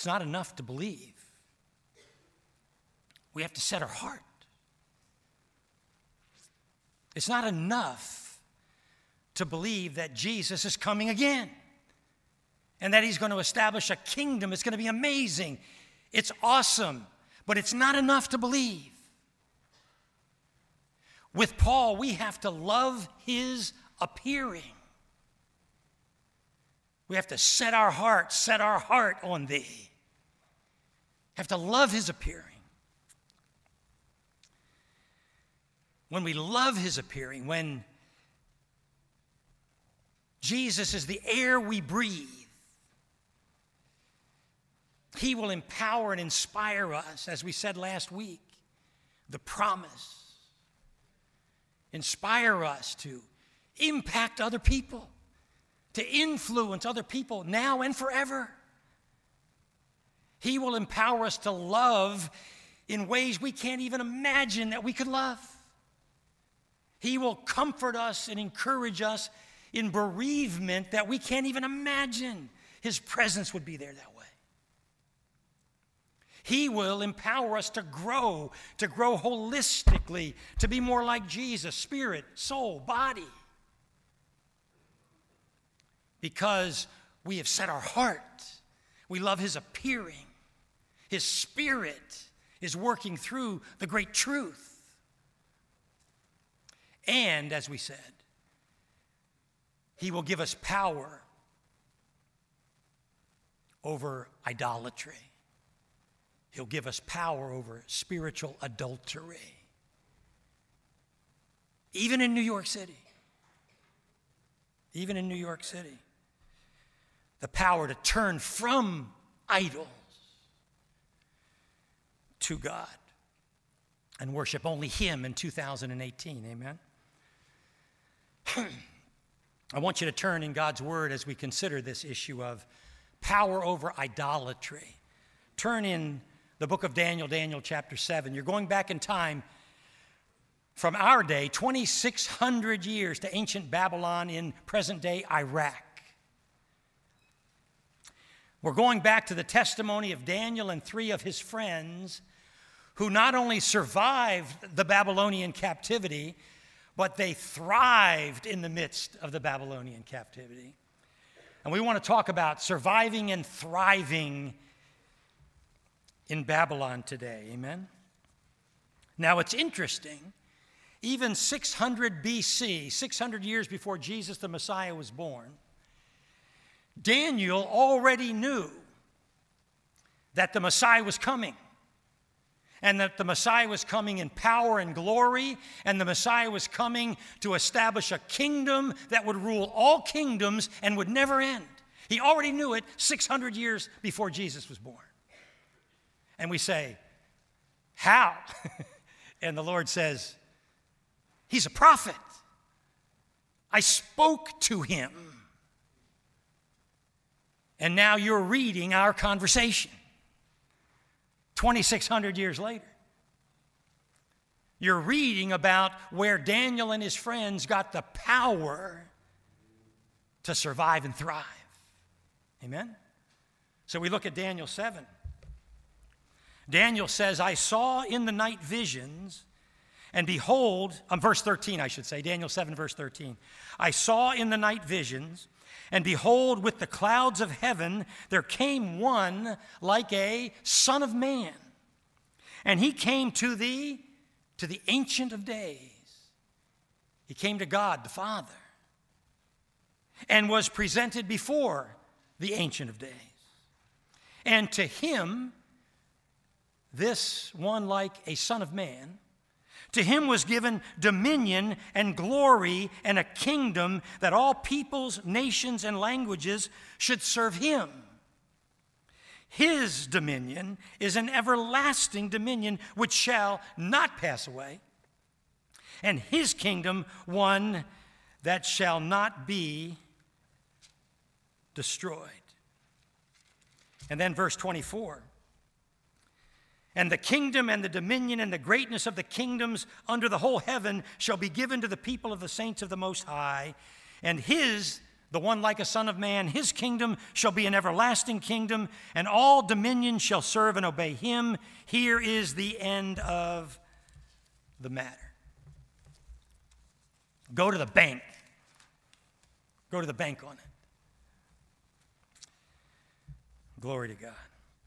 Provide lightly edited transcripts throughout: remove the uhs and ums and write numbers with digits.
It's not enough to believe. We have to set our heart. It's not enough to believe that Jesus is coming again and that he's going to establish a kingdom. It's going to be amazing. It's awesome, but it's not enough to believe. With Paul, we have to love his appearing. We have to set our heart on thee. Have to love his appearing. When we love his appearing, when Jesus is the air we breathe, he will empower and inspire us, as we said last week, the promise. Inspire us to impact other people, to influence other people now and forever. He will empower us to love in ways we can't even imagine that we could love. He will comfort us and encourage us in bereavement that we can't even imagine. His presence would be there that way. He will empower us to grow holistically, to be more like Jesus, spirit, soul, body. Because we have set our heart. We love his appearing. His spirit is working through the great truth. And, as we said, he will give us power over idolatry. He'll give us power over spiritual adultery. Even in New York City. Even in New York City. The power to turn from idols to God and worship only him in 2018. Amen? I want you to turn in God's word as we consider this issue of power over idolatry. Turn in the book of Daniel, Daniel chapter 7. You're going back in time from our day, 2,600 years, to ancient Babylon in present-day Iraq. We're going back to the testimony of Daniel and 3 of his friends who not only survived the Babylonian captivity, but they thrived in the midst of the Babylonian captivity. And we want to talk about surviving and thriving in Babylon today. Amen? Now, it's interesting. Even 600 BC, 600 years before Jesus the Messiah was born, Daniel already knew that the Messiah was coming. And that the Messiah was coming in power and glory, and the Messiah was coming to establish a kingdom that would rule all kingdoms and would never end. He already knew it 600 years before Jesus was born. And we say, how? And the Lord says, he's a prophet. I spoke to him. And now you're reading our conversation. 2,600 years later. You're reading about where Daniel and his friends got the power to survive and thrive. Amen? So we look at Daniel 7. Daniel says, I saw in the night visions, and behold, verse 13 I should say, Daniel 7 verse 13. I saw in the night visions, and behold, with the clouds of heaven, there came one like a son of man. And he came to the Ancient of Days. He came to God, the Father, and was presented before the Ancient of Days. And to him, this one like a son of man, to him was given dominion and glory and a kingdom that all peoples, nations, and languages should serve him. His dominion is an everlasting dominion which shall not pass away, and his kingdom one that shall not be destroyed. And then verse 24. And the kingdom and the dominion and the greatness of the kingdoms under the whole heaven shall be given to the people of the saints of the Most High, and his, the one like a son of man. His kingdom shall be an everlasting kingdom, and all dominions shall serve and obey him. Here is the end of the matter. Go to the bank. Go to the bank on it. Glory to God.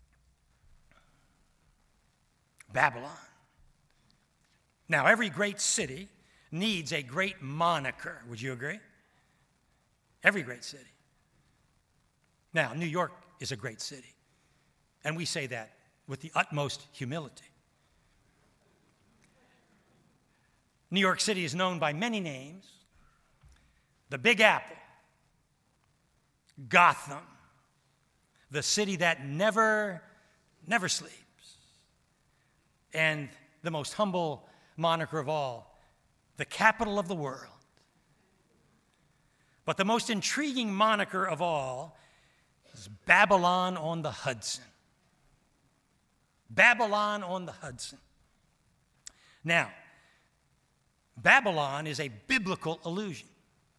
Babylon. Now, every great city needs a great moniker. Would you agree? Every great city. Now, New York is a great city, and we say that with the utmost humility. New York City is known by many names: the Big Apple, Gotham, the city that never sleeps, and the most humble moniker of all, the capital of the world. But the most intriguing moniker of all is Babylon on the Hudson. Babylon on the Hudson. Now, Babylon is a biblical allusion.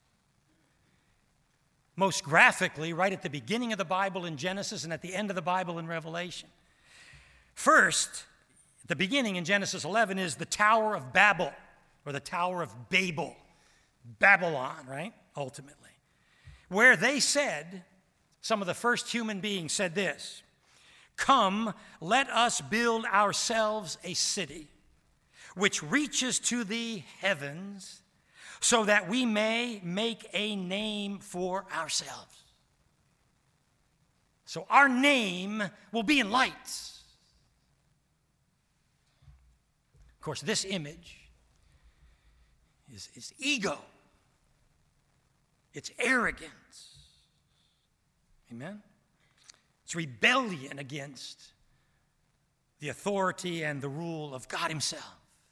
Most graphically, right at the beginning of the Bible in Genesis and at the end of the Bible in Revelation. First, at the beginning in Genesis 11 is the Tower of Babel, or the Tower of Babel. Babylon, right? Ultimately. Where they said, some of the first human beings said this: "Come, let us build ourselves a city which reaches to the heavens, so that we may make a name for ourselves." So our name will be in lights. Of course, this image is ego. It's arrogance. Amen? It's rebellion against the authority and the rule of God himself.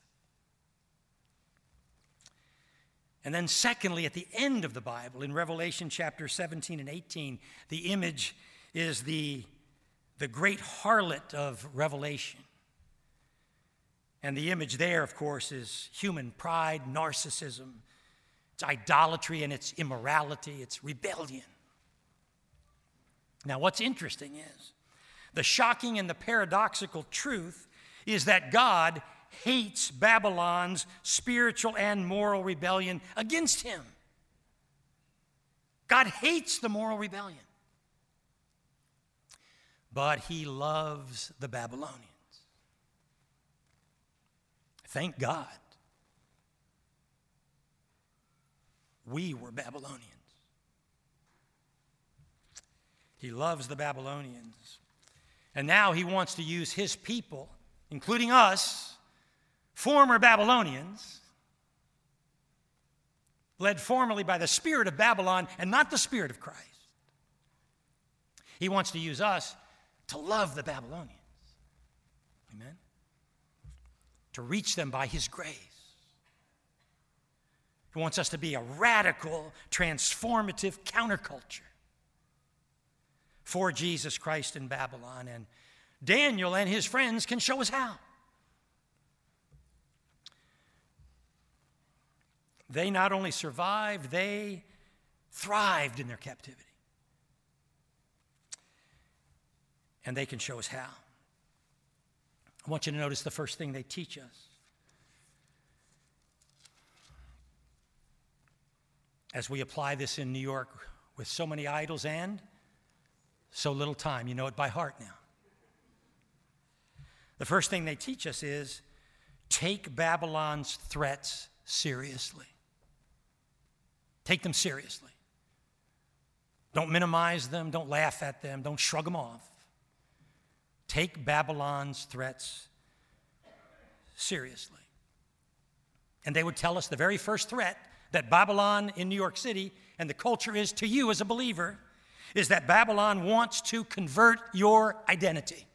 And then secondly, at the end of the Bible, in Revelation chapter 17 and 18, the image is the great harlot of Revelation. And the image there, of course, is human pride, narcissism. It's idolatry and it's immorality. It's rebellion. Now, what's interesting is the shocking and the paradoxical truth is that God hates Babylon's spiritual and moral rebellion against him. God hates the moral rebellion. But he loves the Babylonians. Thank God we were Babylonians. He loves the Babylonians. And now he wants to use his people, including us, former Babylonians, led formerly by the spirit of Babylon and not the spirit of Christ. He wants to use us to love the Babylonians. Amen? To reach them by his grace. He wants us to be a radical, transformative counterculture for Jesus Christ in Babylon. And Daniel and his friends can show us how. They not only survived, they thrived in their captivity. And they can show us how. I want you to notice the first thing they teach us. As we apply this in New York with so many idols and so little time. You know it by heart now. The first thing they teach us is take Babylon's threats seriously. Take them seriously. Don't minimize them. Don't laugh at them. Don't shrug them off. Take Babylon's threats seriously. And they would tell us the very first threat that Babylon in New York City and the culture is to you as a believer is that Babylon wants to convert your identity.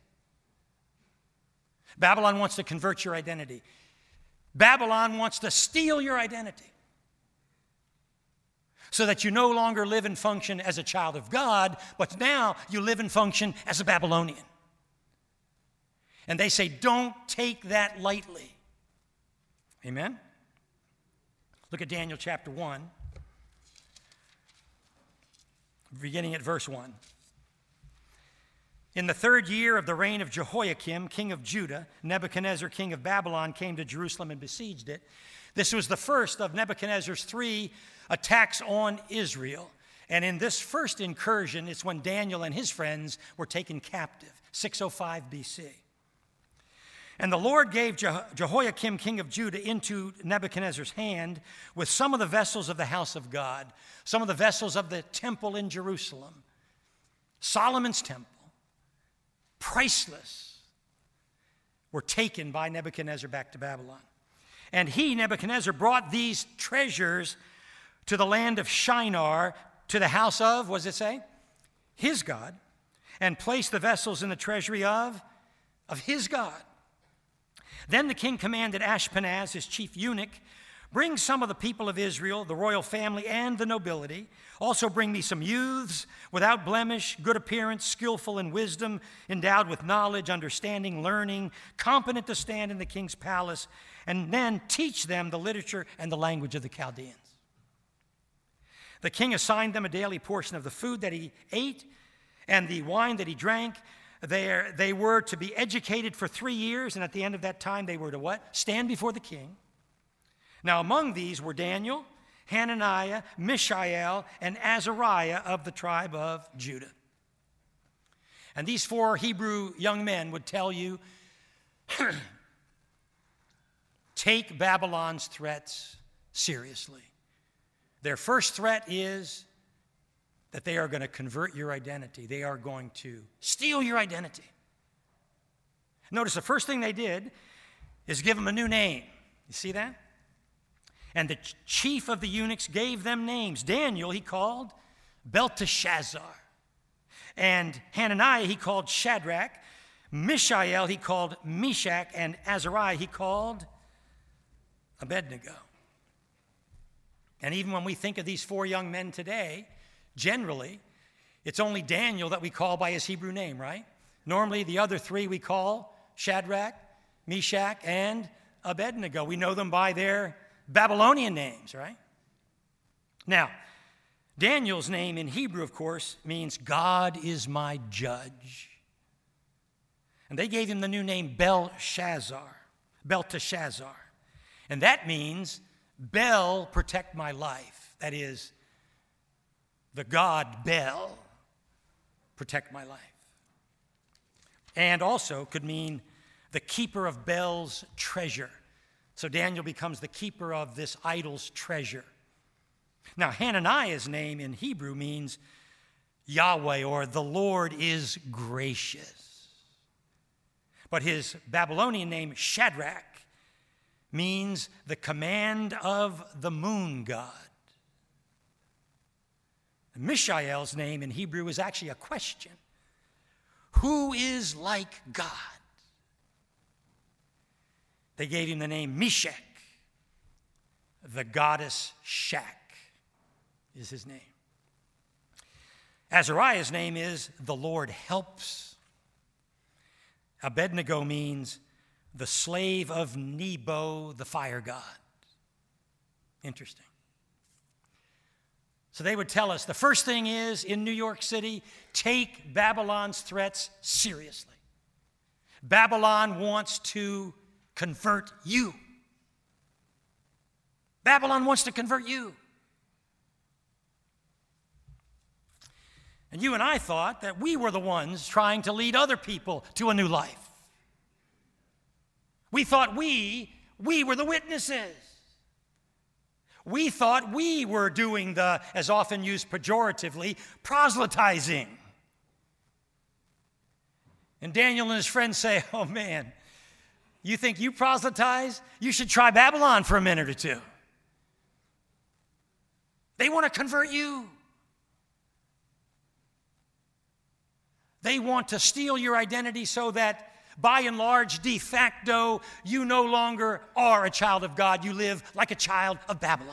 Babylon wants to convert your identity. Babylon wants to steal your identity so that you no longer live and function as a child of God, but now you live and function as a Babylonian. And they say, don't take that lightly. Amen? Look at Daniel chapter 1. beginning at verse 1. In the 3rd year of the reign of Jehoiakim, king of Judah, Nebuchadnezzar, king of Babylon, came to Jerusalem and besieged it. This was the first of Nebuchadnezzar's 3 attacks on Israel. And in this first incursion, it's when Daniel and his friends were taken captive, 605 BC. And the Lord gave Jehoiakim, king of Judah, into Nebuchadnezzar's hand with some of the vessels of the house of God, some of the vessels of the temple in Jerusalem, Solomon's temple, priceless, were taken by Nebuchadnezzar back to Babylon. And he, Nebuchadnezzar, brought these treasures to the land of Shinar, to the house of, what does it say? His God, and placed the vessels in the treasury of his God. Then the king commanded Ashpenaz, his chief eunuch, bring some of the people of Israel, the royal family, and the nobility. Also bring me some youths without blemish, good appearance, skillful in wisdom, endowed with knowledge, understanding, learning, competent to stand in the king's palace, and then teach them the literature and the language of the Chaldeans. The king assigned them a daily portion of the food that he ate and the wine that he drank. They were to be educated for 3 years, and at the end of that time they were to what? Stand before the king. Now among these were Daniel, Hananiah, Mishael, and Azariah of the tribe of Judah. And these 4 Hebrew young men would tell you, take Babylon's threats seriously. Their first threat is that they are going to convert your identity. They are going to steal your identity. Notice the first thing they did is give them a new name. You see that? And the chief of the eunuchs gave them names. Daniel he called Belteshazzar. And Hananiah he called Shadrach. Mishael he called Meshach. And Azariah he called Abednego. And even when we think of these 4 young men today, generally, it's only Daniel that we call by his Hebrew name, right? Normally, the other 3 we call Shadrach, Meshach, and Abednego. We know them by their Babylonian names, right? Now, Daniel's name in Hebrew, of course, means God is my judge. And they gave him the new name Belteshazzar. And that means Bel, protect my life. That is, the god Bel, protect my life. And also could mean the keeper of Bel's treasure. So Daniel becomes the keeper of this idol's treasure. Now, Hananiah's name in Hebrew means Yahweh, or the Lord is gracious. But his Babylonian name, Shadrach, means the command of the moon god. And Mishael's name in Hebrew is actually a question. Who is like God? They gave him the name Meshach. The goddess Shak is his name. Azariah's name is the Lord helps. Abednego means the slave of Nebo, the fire god. Interesting. So they would tell us the first thing is, in New York City, take Babylon's threats seriously. Babylon wants to convert you. Babylon wants to convert you. And you and I thought that we were the ones trying to lead other people to a new life. We thought we were the witnesses. We thought we were doing the, as often used pejoratively, proselytizing. And Daniel and his friends say, oh man, you think you proselytize? You should try Babylon for a minute or two. They want to convert you. They want to steal your identity so that, by and large, de facto, you no longer are a child of God. You live like a child of Babylon.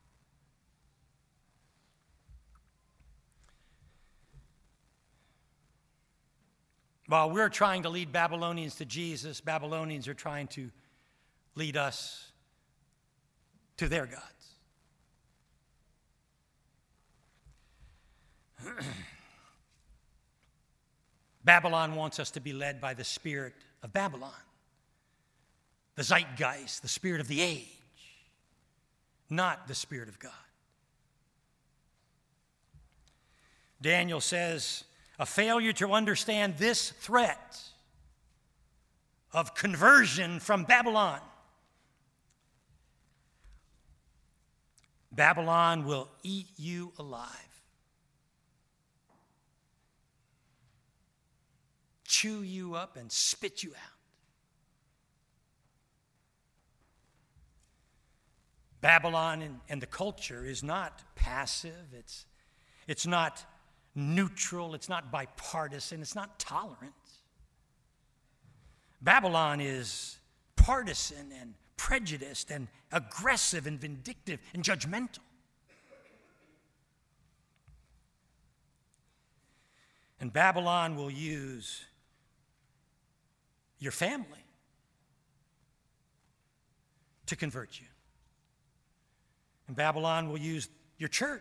While we're trying to lead Babylonians to Jesus, Babylonians are trying to lead us to their gods. Babylon wants us to be led by the spirit of Babylon, the zeitgeist, the spirit of the age, not the Spirit of God. Daniel says, a failure to understand this threat of conversion from Babylon. Babylon will eat you alive. Chew you up and spit you out. Babylon and the culture is not passive. It's not neutral. It's not bipartisan. It's not tolerant. Babylon is partisan and prejudiced and aggressive and vindictive and judgmental. And Babylon will use your family to convert you. And Babylon will use your church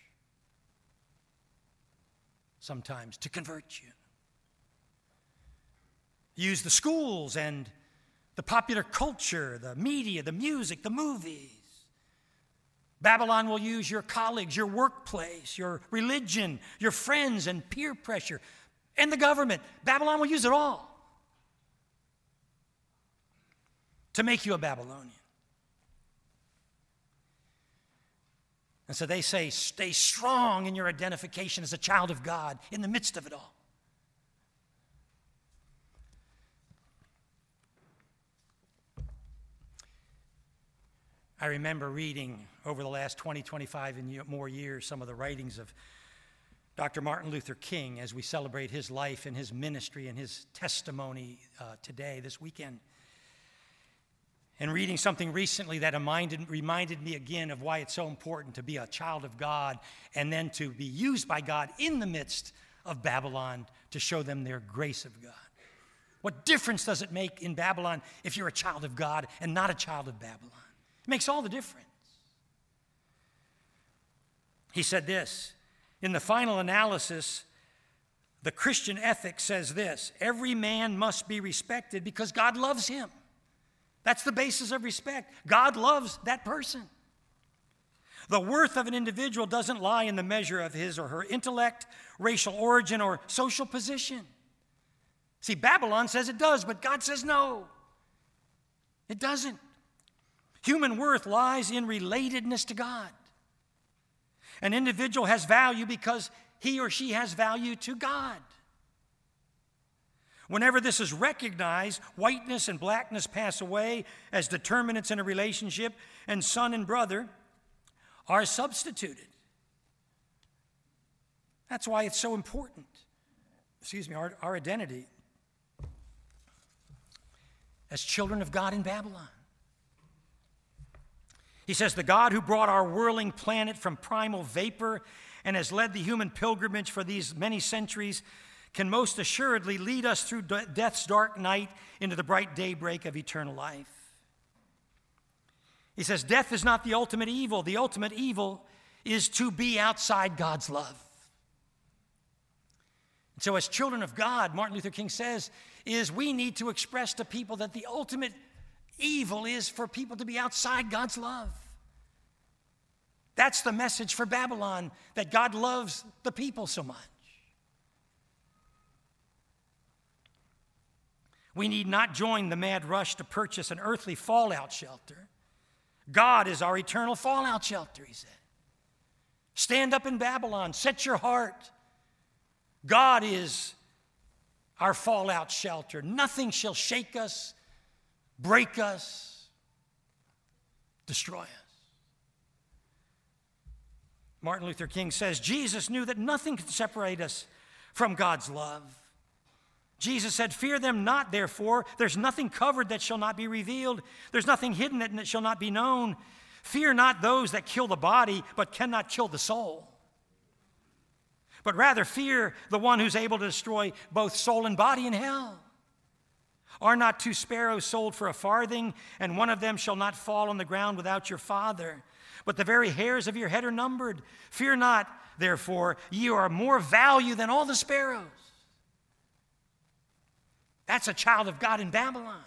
sometimes to convert you. Use the schools and the popular culture, the media, the music, the movies. Babylon will use your colleagues, your workplace, your religion, your friends and peer pressure, and the government. Babylon will use it all to make you a Babylonian. And so they say, stay strong in your identification as a child of God in the midst of it all. I remember reading over the last 20, 25 and more years some of the writings of Dr. Martin Luther King as we celebrate his life and his ministry and his testimony today, this weekend. And reading something recently that reminded me again of why it's so important to be a child of God and then to be used by God in the midst of Babylon to show them their grace of God. What difference does it make in Babylon if you're a child of God and not a child of Babylon? It makes all the difference. He said this, in the final analysis, the Christian ethic says this, every man must be respected because God loves him. That's the basis of respect. God loves that person. The worth of an individual doesn't lie in the measure of his or her intellect, racial origin, or social position. See, Babylon says it does, but God says no. It doesn't. Human worth lies in relatedness to God. An individual has value because he or she has value to God. Whenever this is recognized, whiteness and blackness pass away as determinants in a relationship, and son and brother are substituted. That's why it's so important, our identity as children of God in Babylon. He says, the God who brought our whirling planet from primal vapor and has led the human pilgrimage for these many centuries can most assuredly lead us through death's dark night into the bright daybreak of eternal life. He says, death is not the ultimate evil. The ultimate evil is to be outside God's love. And so as children of God, Martin Luther King says, is we need to express to people that the ultimate evil is for people to be outside God's love. That's the message for Babylon, that God loves the people so much. We need not join the mad rush to purchase an earthly fallout shelter. God is our eternal fallout shelter, he said. Stand up in Babylon, set your heart. God is our fallout shelter. Nothing shall shake us, break us, destroy us. Martin Luther King says, Jesus knew that nothing could separate us from God's love. Jesus said, fear them not, therefore. There's nothing covered that shall not be revealed. There's nothing hidden that shall not be known. Fear not those that kill the body, but cannot kill the soul. But rather fear the one who's able to destroy both soul and body in hell. Are not 2 sparrows sold for a farthing, and one of them shall not fall on the ground without your Father? But the very hairs of your head are numbered. Fear not, therefore, ye are more value than all the sparrows. That's a child of God in Babylon.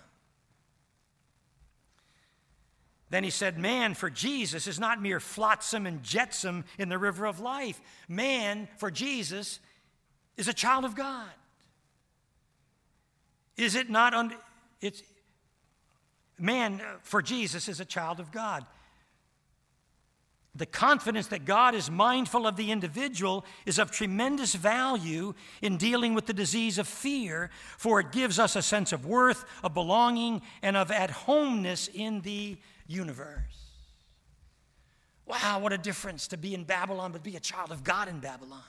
Then he said, man for Jesus is not mere flotsam and jetsam in the river of life. Man for Jesus is a child of God. Is it not? Man for Jesus is a child of God. The confidence that God is mindful of the individual is of tremendous value in dealing with the disease of fear, for it gives us a sense of worth, of belonging, and of at-homeness in the universe. Wow, what a difference to be in Babylon, but be a child of God in Babylon.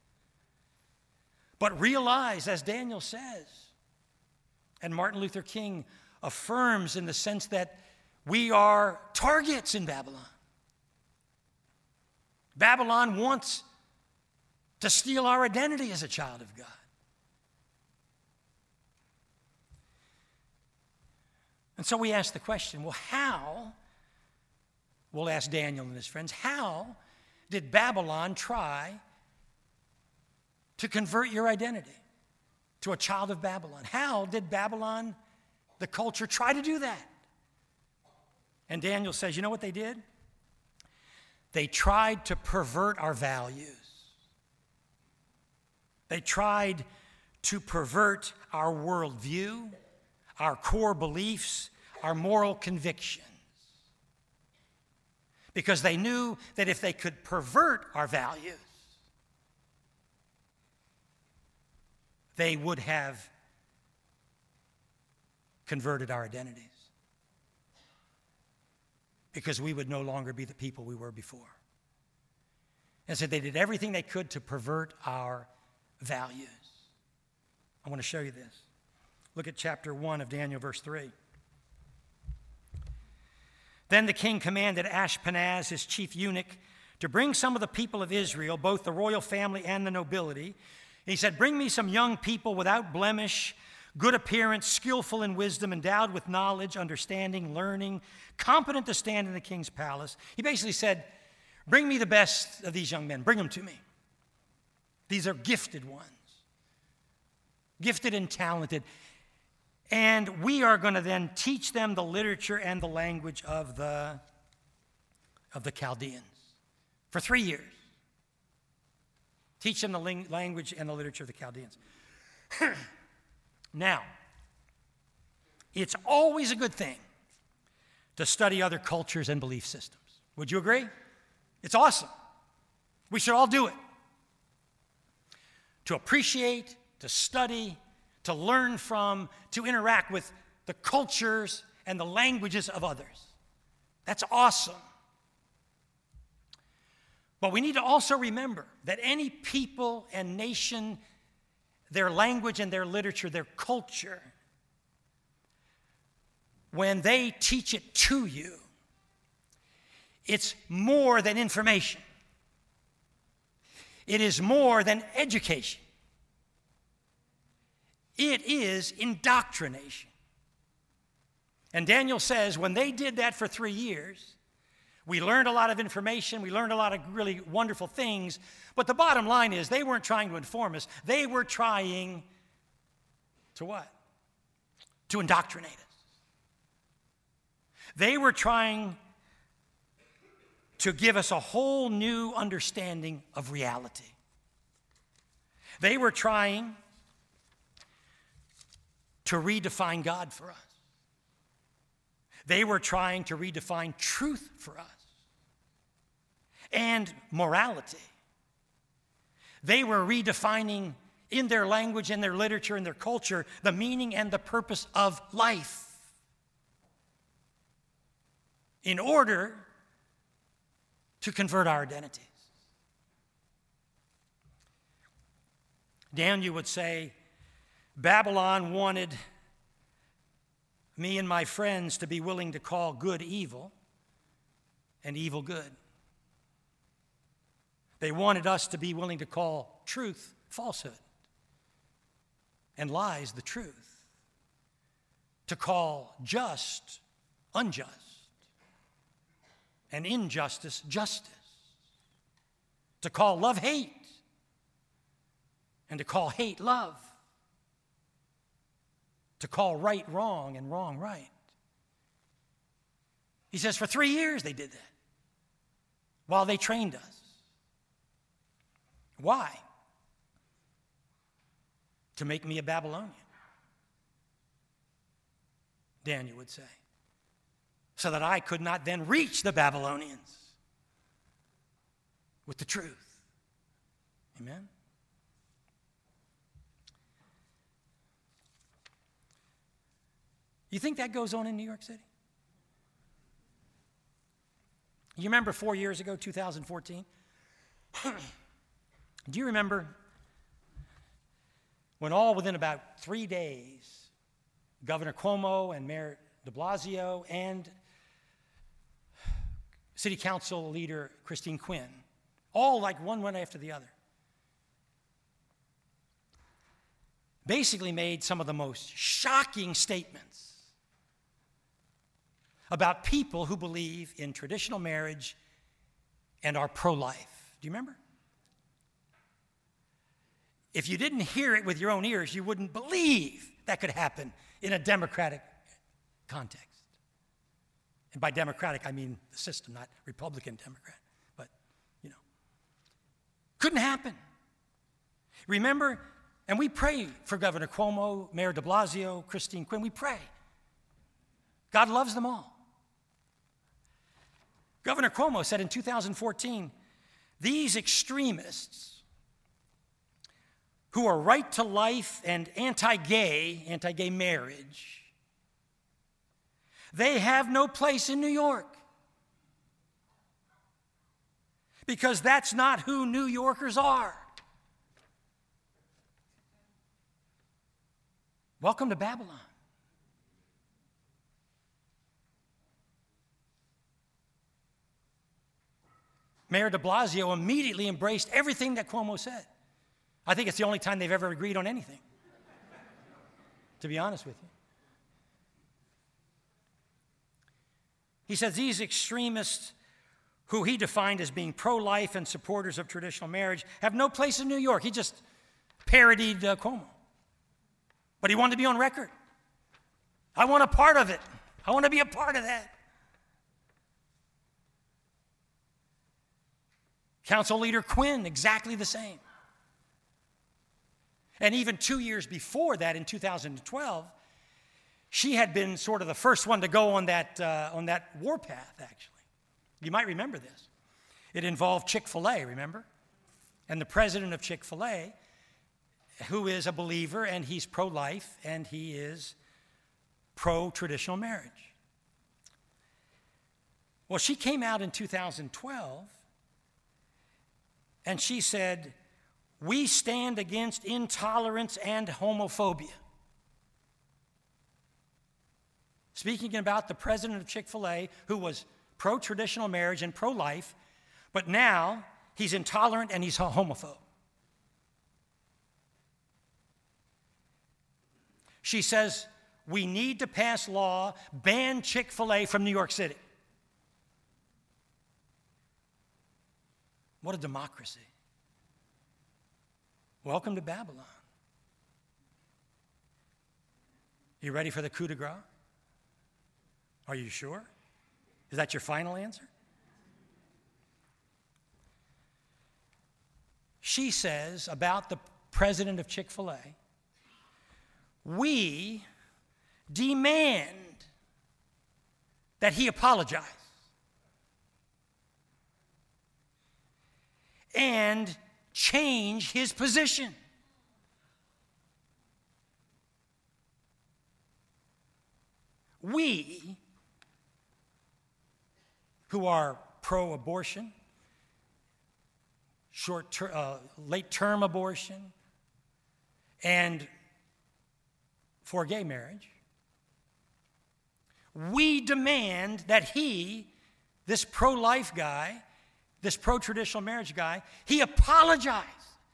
But realize, as Daniel says, and Martin Luther King affirms in the sense that we are targets in Babylon. Babylon wants to steal our identity as a child of God. And so we ask the question, well, how, we'll ask Daniel and his friends, how did Babylon try to convert your identity to a child of Babylon? How did Babylon, the culture, try to do that? And Daniel says, you know what they did? They tried to pervert our values. They tried to pervert our worldview, our core beliefs, our moral convictions. Because they knew that if they could pervert our values, they would have converted our identities. Because we would no longer be the people we were before. And so they did everything they could to pervert our values. I want to show you this. Look at chapter 1 of Daniel, verse 3. Then the king commanded Ashpenaz, his chief eunuch, to bring some of the people of Israel, both the royal family and the nobility. He said, bring me some young people without blemish, good appearance, skillful in wisdom, endowed with knowledge, understanding, learning, competent to stand in the king's palace. He basically said, bring me the best of these young men. Bring them to me. These are gifted ones. Gifted and talented. And we are going to then teach them the literature and the language of the Chaldeans for 3 years. Teach them the language and the literature of the Chaldeans. Now, it's always a good thing to study other cultures and belief systems. Would you agree? It's awesome. We should all do it. To appreciate, to study, to learn from, to interact with the cultures and the languages of others. That's awesome. But we need to also remember that any people and nation, their language and their literature, their culture, when they teach it to you, it's more than information. It is more than education. It is indoctrination. And Daniel says when they did that for 3 years, we learned a lot of information, we learned a lot of really wonderful things, but the bottom line is they weren't trying to inform us. They were trying to what? To indoctrinate us. They were trying to give us a whole new understanding of reality. They were trying to redefine God for us. They were trying to redefine truth for us and morality. They were redefining in their language, in their literature, in their culture, the meaning and the purpose of life in order to convert our identities. Daniel would say, Babylon wanted me and my friends to be willing to call good evil and evil good. They wanted us to be willing to call truth falsehood and lies the truth. to call just unjust and injustice justice, to call love hate and to call hate love, to call right wrong and wrong right. He says for 3 years they did that while they trained us. Why? To make me a Babylonian, Daniel would say, so that I could not then reach the Babylonians with the truth. Amen? You think that goes on in New York City? You remember 4 years ago, 2014? Do you remember when all within about 3 days, Governor Cuomo and Mayor de Blasio and City Council leader Christine Quinn, all like one after the other, basically made some of the most shocking statements about people who believe in traditional marriage and are pro-life. Do you remember? If you didn't hear it with your own ears, you wouldn't believe that could happen in a democratic context. And by democratic, I mean the system, not Republican Democrat. But, couldn't happen. Remember, and we pray for Governor Cuomo, Mayor de Blasio, Christine Quinn. We pray. God loves them all. Governor Cuomo said in 2014, these extremists who are right to life and anti-gay marriage, they have no place in New York. Because that's not who New Yorkers are. Welcome to Babylon. Mayor de Blasio immediately embraced everything that Cuomo said. I think it's the only time they've ever agreed on anything, to be honest with you. He says these extremists, who he defined as being pro-life and supporters of traditional marriage, have no place in New York. He just parodied Cuomo. But he wanted to be on record. I want a part of it. I want to be a part of that. Council leader Quinn, exactly the same. And even 2 years before that, in 2012, she had been sort of the first one to go on that warpath, actually. You might remember this. It involved Chick-fil-A, remember? And the president of Chick-fil-A, who is a believer, and he's pro-life, and he is pro-traditional marriage. Well, she came out in 2012, and she said, we stand against intolerance and homophobia. Speaking about the president of Chick-fil-A, who was pro-traditional marriage and pro-life, but now he's intolerant and he's a homophobe. She says, we need to pass law, ban Chick-fil-A from New York City. What a democracy. Welcome to Babylon. You ready for the coup de grace? Are you sure? Is that your final answer? She says about the president of Chick-fil-A, we demand that he apologize and change his position. We, who are pro-abortion, late-term abortion, and for gay marriage, we demand that he, this pro-life guy, this pro-traditional marriage guy, he apologize,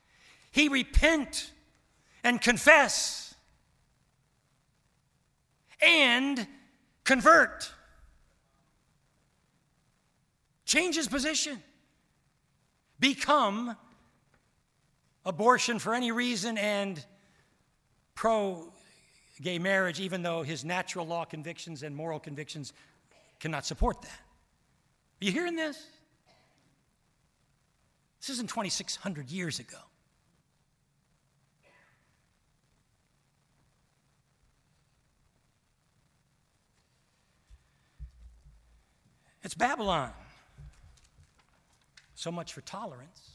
he repent and confess, and convert. Change his position. Become abortion for any reason and pro-gay marriage, even though his natural law convictions and moral convictions cannot support that. Are you hearing this? This isn't 2,600 years ago. It's Babylon. So much for tolerance.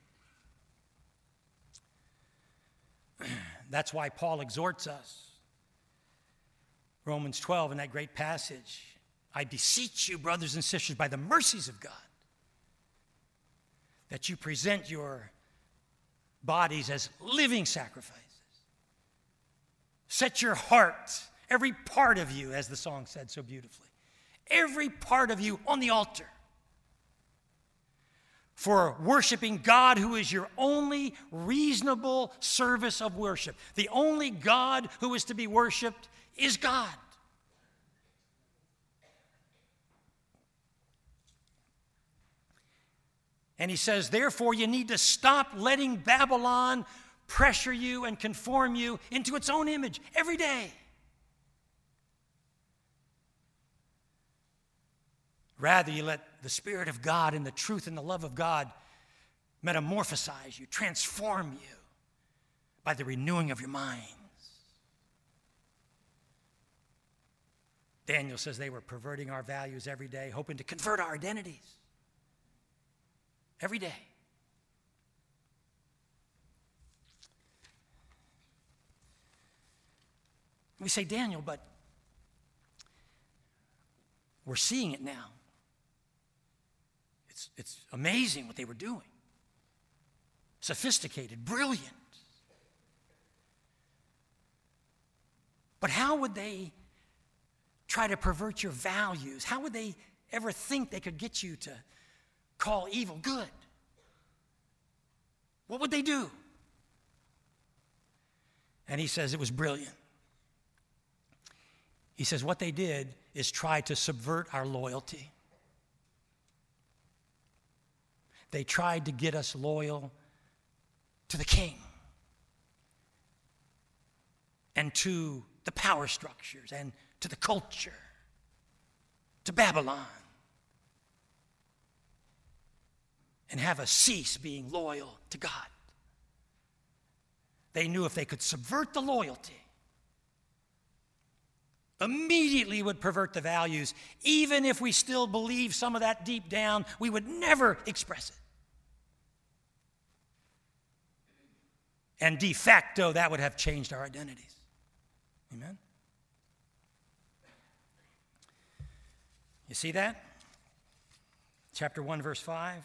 That's why Paul exhorts us. Romans 12, in that great passage, I beseech you, brothers and sisters, by the mercies of God, that you present your bodies as living sacrifices. Set your heart, every part of you, as the song said so beautifully, every part of you on the altar for worshiping God, who is your only reasonable service of worship. The only God who is to be worshiped is God. And he says, therefore, you need to stop letting Babylon pressure you and conform you into its own image every day. Rather, you let the Spirit of God and the truth and the love of God metamorphosize you, transform you by the renewing of your minds. Daniel says they were perverting our values every day, hoping to convert our identities every day. We say, Daniel, but we're seeing it now. It's amazing what they were doing. Sophisticated, brilliant. But how would they try to pervert your values? How would they ever think they could get you to call evil good? What would they do? And he says it was brilliant. He says what they did is try to subvert our loyalty. They tried to get us loyal to the king and to the power structures and to the culture, to Babylon, and have us cease being loyal to God. They knew if they could subvert the loyalty, immediately would pervert the values. Even if we still believe some of that deep down, we would never express it. And de facto, that would have changed our identities. Amen? You see that? Chapter 1, verse 5.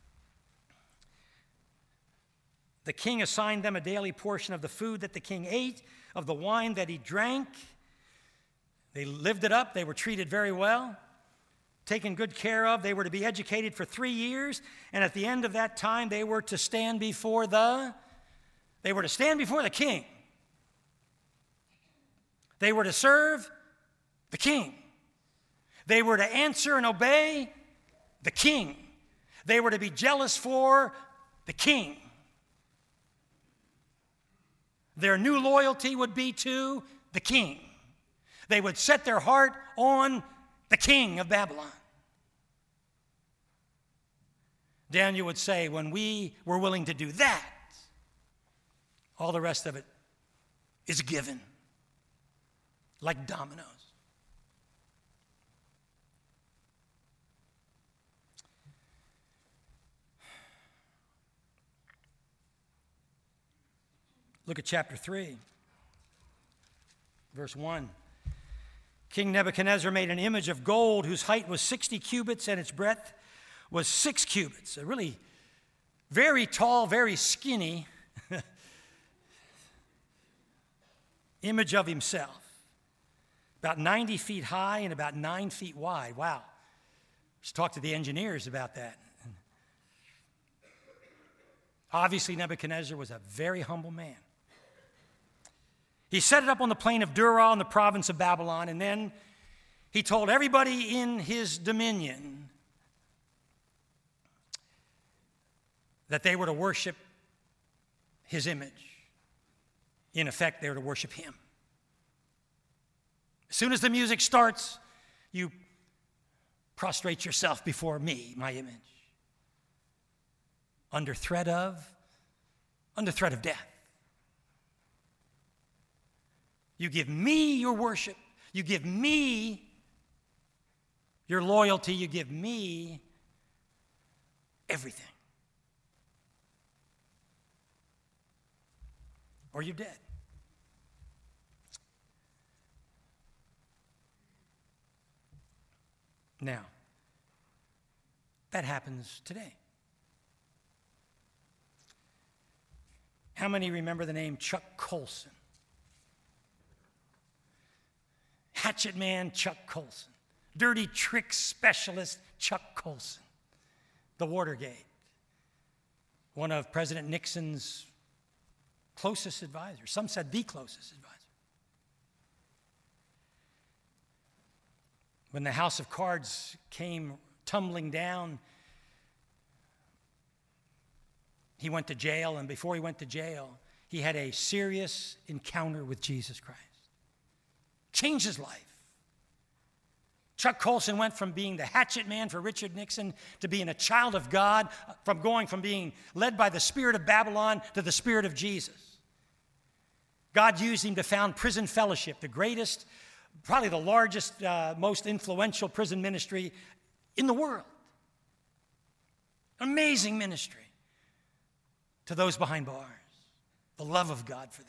The king assigned them a daily portion of the food that the king ate, of the wine that he drank. They lived it up. They were treated very well, taken good care of. They were to be educated for 3 years, and at the end of that time, they were to stand before the king. They were to serve the king. They were to answer and obey the king. They were to be jealous for the king. Their new loyalty would be to the king. They would set their heart on the king of Babylon. Daniel would say, when we were willing to do that, all the rest of it is given, like dominoes. Look at chapter 3, verse 1. King Nebuchadnezzar made an image of gold whose height was 60 cubits and its breadth was 6 cubits. A really very tall, very skinny image of himself. About 90 feet high and about 9 feet wide. Wow. Let's talk to the engineers about that. Obviously, Nebuchadnezzar was a very humble man. He set it up on the plain of Dura in the province of Babylon, and then he told everybody in his dominion that they were to worship his image. In effect, they were to worship him. As soon as the music starts, you prostrate yourself before me, my image, under threat of death. You give me your worship. You give me your loyalty. You give me everything. Or you're dead. Now, that happens today. How many remember the name Chuck Colson? Hatchet man Chuck Colson. Dirty trick specialist Chuck Colson. The Watergate. One of President Nixon's closest advisors. Some said the closest advisor. When the house of cards came tumbling down, he went to jail, and before he went to jail, he had a serious encounter with Jesus Christ. Changed his life. Chuck Colson went from being the hatchet man for Richard Nixon to being a child of God, from going from being led by the spirit of Babylon to the spirit of Jesus. God used him to found Prison Fellowship, the greatest, probably the largest, most influential prison ministry in the world. Amazing ministry to those behind bars. The love of God for them.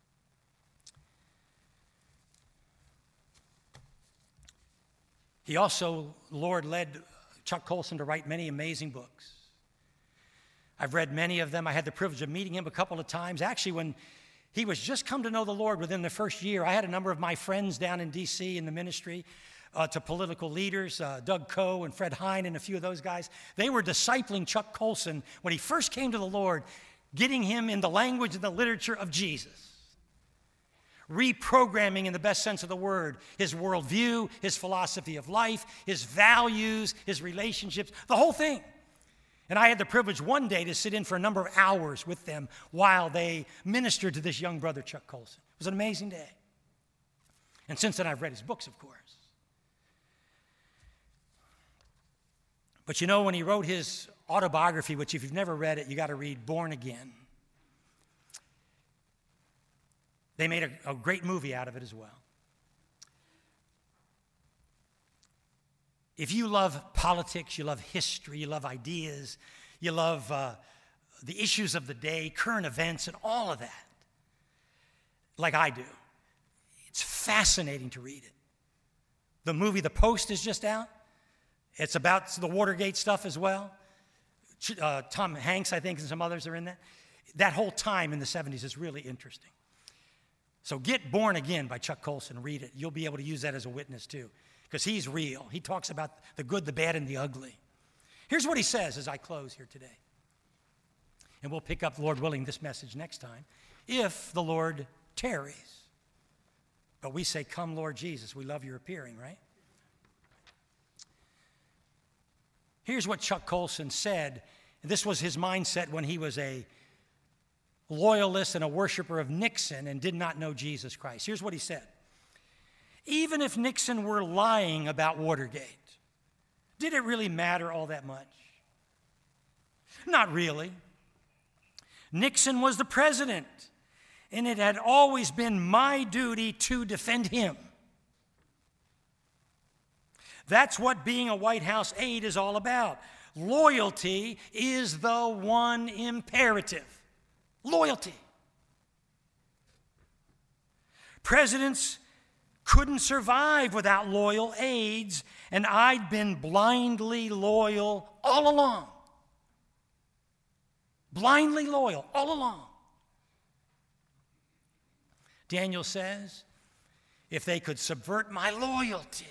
He also, the Lord led Chuck Colson to write many amazing books. I've read many of them. I had the privilege of meeting him a couple of times. Actually, when he was just come to know the Lord within the first year, I had a number of my friends down in D.C. in the ministry to political leaders, Doug Coe and Fred Hine and a few of those guys. They were discipling Chuck Colson when he first came to the Lord, getting him in the language and the literature of Jesus. Reprogramming, in the best sense of the word, his worldview, his philosophy of life, his values, his relationships, the whole thing. And I had the privilege one day to sit in for a number of hours with them while they ministered to this young brother, Chuck Colson. It was an amazing day. And since then, I've read his books, of course. But you know, when he wrote his autobiography, which if you've never read it, you got to read, Born Again. They made a great movie out of it as well. If you love politics, you love history, you love ideas, you love the issues of the day, current events, and all of that, like I do, it's fascinating to read it. The movie The Post is just out. It's about the Watergate stuff as well. Tom Hanks, I think, and some others are in that. That whole time in the 70s is really interesting. So get Born Again by Chuck Colson. Read it. You'll be able to use that as a witness too, because he's real. He talks about the good, the bad, and the ugly. Here's what he says as I close here today. And we'll pick up, Lord willing, this message next time, if the Lord tarries. But we say, come, Lord Jesus. We love your appearing, right? Here's what Chuck Colson said. This was his mindset when he was a loyalist and a worshiper of Nixon and did not know Jesus Christ. Here's what he said. Even if Nixon were lying about Watergate, did it really matter all that much? Not really. Nixon was the president, and it had always been my duty to defend him. That's what being a White House aide is all about. Loyalty is the one imperative. Loyalty. Presidents couldn't survive without loyal aides, and I'd been blindly loyal all along. Blindly loyal all along. Daniel says, if they could subvert my loyalty,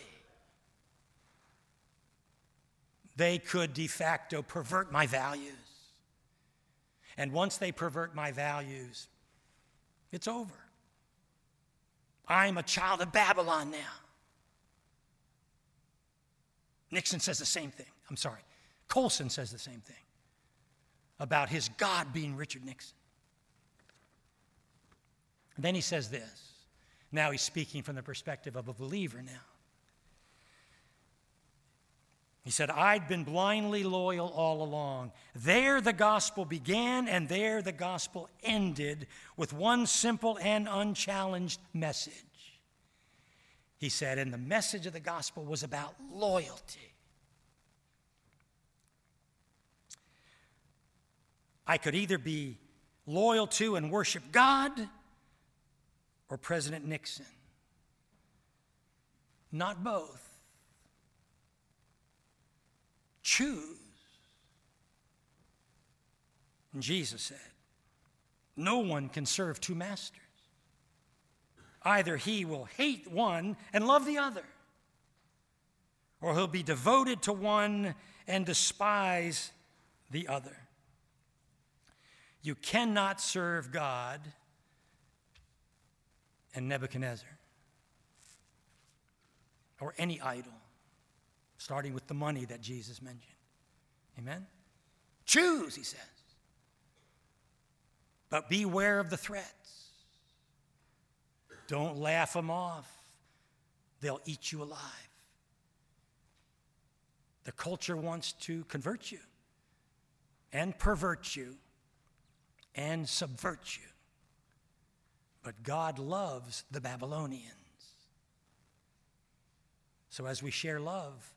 they could de facto pervert my values. And once they pervert my values, it's over. I'm a child of Babylon now. Nixon says the same thing. I'm sorry. Colson says the same thing about his God being Richard Nixon. And then he says this. Now he's speaking from the perspective of a believer now. He said, I'd been blindly loyal all along. There the gospel began and there the gospel ended with one simple and unchallenged message. He said, and the message of the gospel was about loyalty. I could either be loyal to and worship God or President Nixon. Not both. Choose. And Jesus said, no one can serve two masters. Either he will hate one and love the other, or he'll be devoted to one and despise the other. You cannot serve God and Nebuchadnezzar or any idol, starting with the money that Jesus mentioned. Amen? Choose, he says. But beware of the threats. Don't laugh them off. They'll eat you alive. The culture wants to convert you and pervert you and subvert you. But God loves the Babylonians. So as we share love,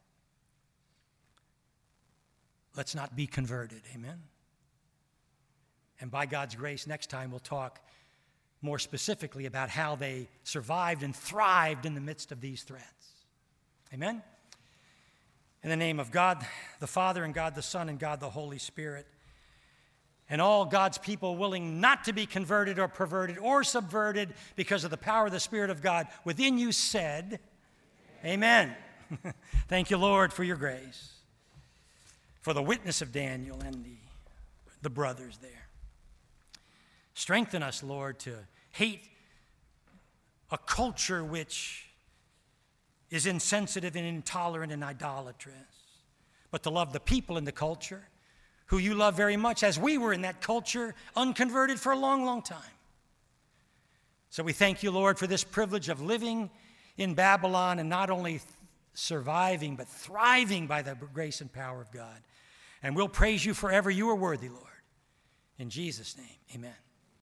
let's not be converted. Amen? And by God's grace, next time we'll talk more specifically about how they survived and thrived in the midst of these threats. Amen? In the name of God the Father and God the Son and God the Holy Spirit, and all God's people willing not to be converted or perverted or subverted because of the power of the Spirit of God within you said, Amen. Thank you, Lord, for your grace, for the witness of Daniel and the brothers there. Strengthen us, Lord, to hate a culture which is insensitive and intolerant and idolatrous, but to love the people in the culture who you love very much, as we were in that culture, unconverted for a long, long time. So we thank you, Lord, for this privilege of living in Babylon and not only surviving, but thriving by the grace and power of God. And we'll praise you forever. You are worthy, Lord. In Jesus' name, amen.